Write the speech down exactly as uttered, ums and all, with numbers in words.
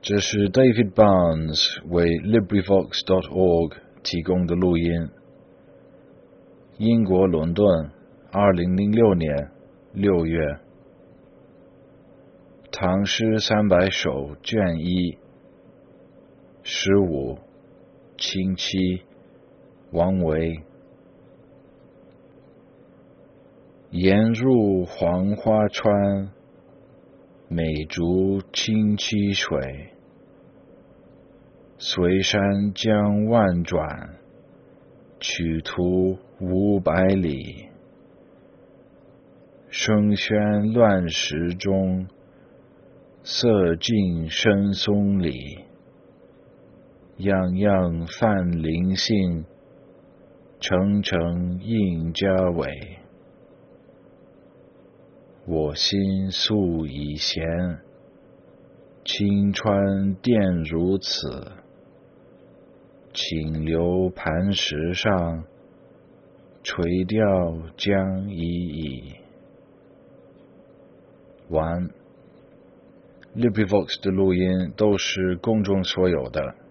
这是 David Barnes 为 LibriVox dot org 提供的录音。英国伦敦，二零零六年六月。唐诗三百首卷一，十五，清期，王维。沿入黄花川，美逐清溪水。随山江万转，曲途五百里。声喧乱石中，色尽深松里。样样泛灵性，澄澄映家伟。我心素已闲，清川殿如此。请留磐石上，垂钓将已矣。完。LibriVox 的录音都是公众所有的。